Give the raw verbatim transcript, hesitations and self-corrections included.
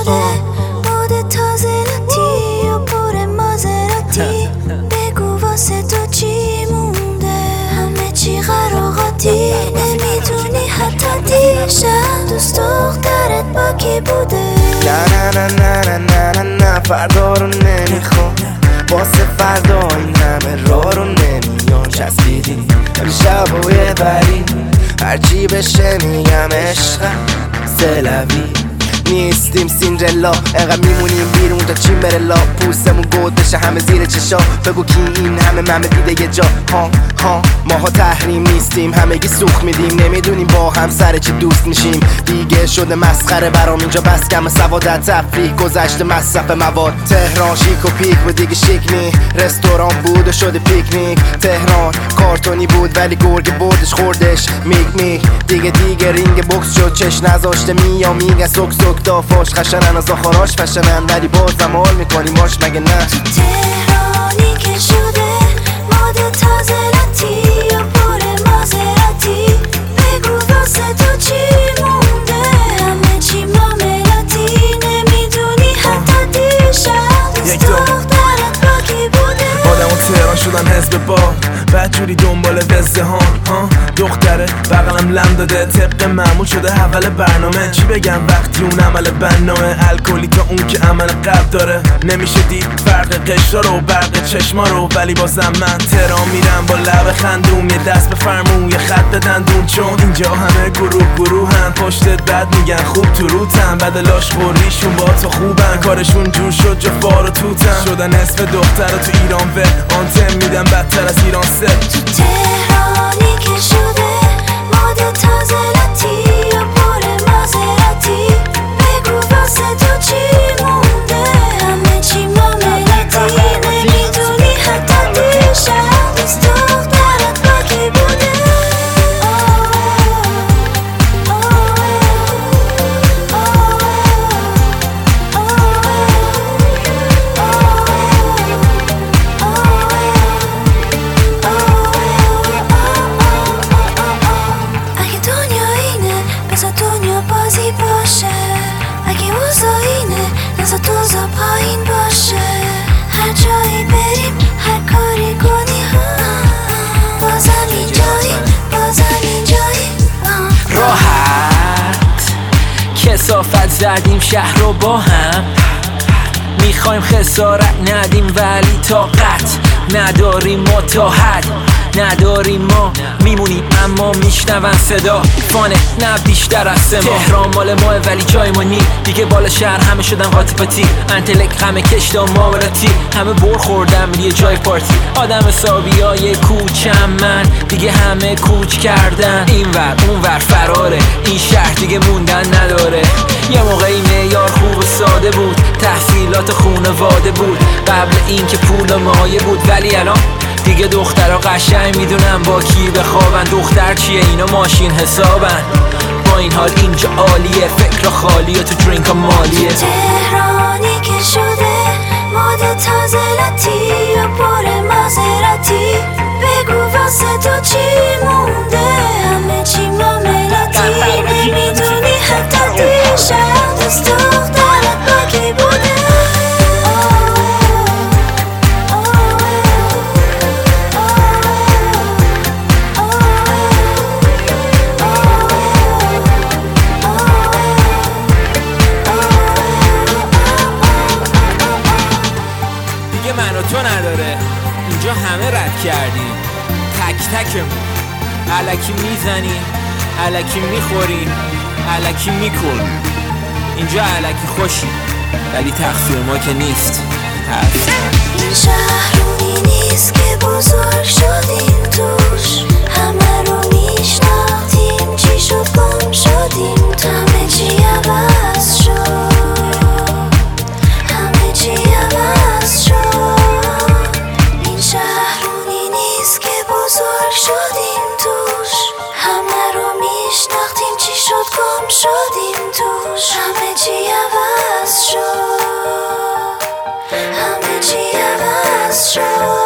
شده مود تازه لاتی و پر مازراتی بگو واسه تو چی مونده همه چی قراقاتی نمیدونی حتی دیشب دوست دخترت با کی بوده نه نه نه نه نه نه نه فردا رو نمیخوام واسه فردا این همه راه رو نمیان چسبیدی امشب و یه بری هرچی بشه میگم عشقم سلوی نیستیم سیندرلا انقدر میمونیم بیرون تا چین بره لا پوستمون گود بشه همه زیر چشا بگو کی این همه ممه دیده یه جا ها ها ماها تحریم نیستیم همگی سوخ میدیم نمیدونیم با هم سر چی دوست میشیم دیگه شده مسخره برام اینجا بس کم سوادت تفریح گذشته مصرف مواد تهران شیک و پیک و دیگه شیک نی رستوران بود و شده پیکنیک تهران کارتونی بود ولی گرگ بردش خوردش میگ میگ دیگه دیگه رینگ بوکس شد چش نذاشته میا میگه سوک سوک دافاش خشنن از آخراش فشنن ولی بازم حال میکنی ماش مگه نه تو تهرانی که شده مود تازه لاتی و پر مازراتی بگو واسه تو چی مونده همه چی معاملاتی نمیدونی حتی دیشب دوست دخترت با کی بوده آدم و تهران شدن حزب با بدجوری دنبال وزده ها دختره بغلم لم داده طبق معمول شده اول برنامه چی بگم وقتی اون عمل بنامه الکلی تا اون که عمل قبل داره نمیشه دید فرق قشرا رو برق چشما رو ولی بازم من تهران میرم با لب خندون یه دست به فرمون یه خط دندون چون اینجا همه گروه گروه هم پشتت بد میگن خوب تو روتن بدلاش خوریشون با تو خوبن کارشون جور شد جا فار و توتن شدن اسم دختر تو ایران و آنتن میدن بدتر از ایران سه تو تهرانی که شده مود تازه لاتی و پر مازراتی بگو واسه تو چی مونده همه چی معاملاتی نمیدونی حتی دیشب دوست دخترت با کی بوده بذار دنیا بازی باشه اگه اوضاع اینه نذار دوزا پایین باشه هر جایی بریم هر کاری کنی بازم اینجایی بازم اینجایی راحت کثافت زدیم شهر رو با هم میخوایم خسارت ندیم ولی طاقت نداریم ما تا حد نداریم ما میمونیم اما میشنون صدا فانه نه بیشتر از سما تهران مال ماه ولی جای ما نی دیگه بالا شهر همه شدن قاطی پاتی انتلک همه کشتا ماوراتی همه بر خوردم یه جای پارتی آدم حسابی های کوچم من دیگه همه کوچ کردن این ور اون ور فراره این شهر دیگه موندن نداره یه موقعی معیار خوب و ساده بود تحصیلات خونواده بود قبل این که پول و مایه بود ولی الان دیگه دخترها قشنگ میدونن با کی بخوابن دختر چیه اینا ماشین حسابن با این حال اینجا عالیه فکر خالیه تو درینک مالیه تهرانی که شده مود تازه لاتی و پر مازراتی بگو واسه تو چی مونده همه چی معاملاتی نمیدونی حتی دیشب دوست دخترت با کی بوده من و تو نداره اینجا همه رد کردیم تک تکمون الکی میزنیم الکی میخوریم الکی میکنیم اینجا الکی خوشیم ولی تقصیر ما که نیست هست این شهرونی نیست که بزرگ شدیم توش همه رو میشناختیم چی شد گم شدیم همه چی عوض شد همه چی عوض شد این شهرونی نیست که بزرگ شدیم توش همه رو میشناختیم چی شد گم شدیم توش همه چی عوض شد همه چی عوض شد